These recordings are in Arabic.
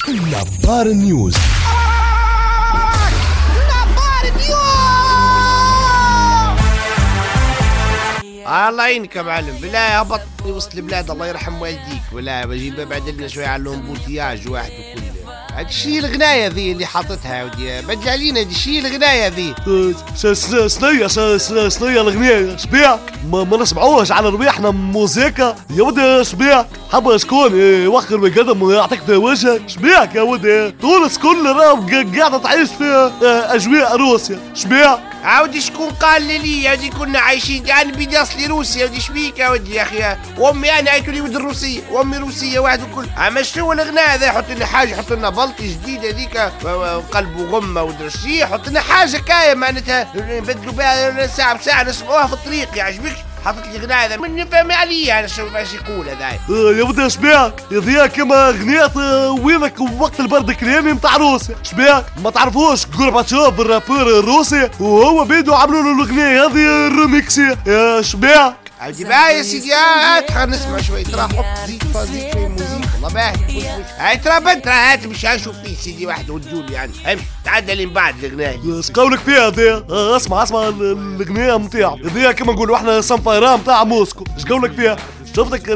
نبار نيوز. الله يعينك يا معلم، بالله هبط وسط البلاد الله يرحم والديك، ولا بجيب بعد لنا شويه على بوتياج واحد وكل هاد الشيء الغنايه ذي اللي حاطتها ودي بدل علينا هاد الشيء الغنايه ذي. شنية الغنايه شبيك ما نسمعوش على ربيحنا موسيقى يا ودي شبيك حابة شكون يوخر من قدم ويعطيك في وجهك شبيك يا ودي تونس كل قاعدة تعيش في أجواء روسيا شبيك عاودي شكون قال لي هادي كنا عايشين انا بدي اصلي روسيا ودي شبيك يا ودي يا اخي وامي انا عيتولي ولد الروسيه وامي روسيه واحد وكل اما شنو الغناء هذا حط لنا حاجه حط لنا بلطي جديد هذيك قلب وغمه ودرشي حط لنا حاجه كايه معناتها نبدلوا بها ساعه بساعه نسمعوها في الطريق يا عجبك حطت لي غناء هذا من فهم عليا انا شو باش يقول هذا يا ودي شبيك يا ذيا كما غنيت وينك وقت البرد كلامي نتاع روسيا شبيك ما تعرفوش غورباتشوف الرابور الروسي وهو بيدو عملوا له الاغنيه هذه الريميكسي يا شبيك عادي بقى يا سيدي هات خلينا نسمع شوي ترى حط زيك شوي موسيقى والله باهي هاي ترى بدرة هات مش هنشوف فيه سيدي واحد ودول يعني امشي تعدى لين بعد الاغنية ايش قولك فيها ذي اسمع الاغنية ممتعة ذي كما نقولوا احنا صنفيران بتاع موسكو ايش قولك فيها شفتك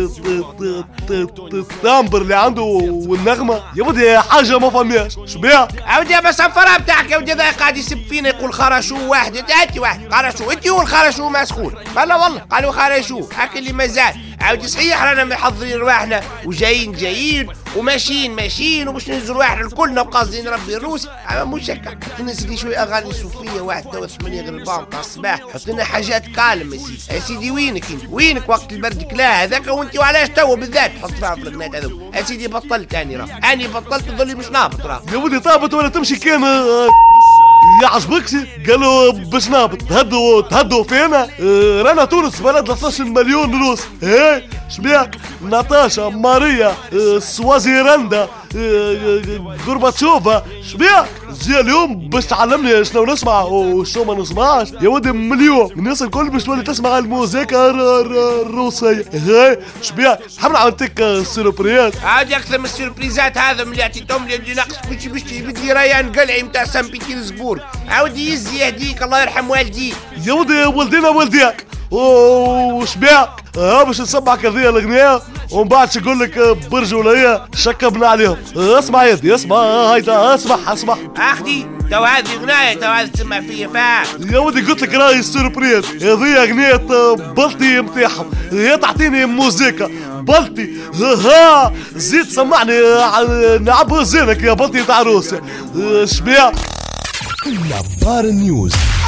التامبر اللي عنده والنغمة يا ودي حاجة ما فهمياش شبيك عودي بس الفرا بتاعك يا ودي ذا قاعد يسب فينا يقول خرشو واحد انت واحد خرشو انت هو الخرشو مسخون بلا والله قالوا خرشو هاك اللي مازال عودي صحيح رانا محضرين رواحنا وجايين وماشيين وباش ننزلوا رواحنا الكلنا وقاصدين ربي الروس اما مش هكا ننزل شوي اغاني صوفيه واحد توا 8 غير البام تاع الصباح حط لنا حاجات كالم يا سيدي وينك انت وينك وقت البرد كلا هذاك وانت وعلاش توا بالذات تحط فيها في القناه هذوك يا سيدي بطلت اني بطلت تظلي مش نابط راه يا ودي طابت ولا تمشي كان يعجبكش قالوا باش نابط تهدوا فينا رانا تونس بلد 13 مليون روس ايه شبيك ناتاشا ماريا سوازيرندا غورباتشوفا شبيك جي اليوم باش تعلمني شنو نسمع وشنو ما نسمعش يا ودي مليون الناس الكل باش تولي تسمع الموسيقى الروسية هاي شبيك حمل عملتك سيربريز عادي اكثر من السيربريزات هذا اللي عطيتهم لي اللي ناقص باش بدي ريان قلعي نتاع سان بيترسبورغ عاودي يزي يهديك الله يرحم والديك يا ودي والدينا والديك وشبيك باش نسمعك هذه الاغنيه ومن بعد نقول لك برجوليه شكبنا عليهم اسمع يدي اسمع هيدا اسمع اخدي تو هذه اغنيه تو هذه تسمع فيا فاهم يا ودي قلت لك راهي السوربريز هذه اغنيه بلطي نتاعهم هي تعطيني موسيقى بلطي ها زيد سمعني نعبر زينك يا بلطي تاع روسيا شبيك نبار نيوز.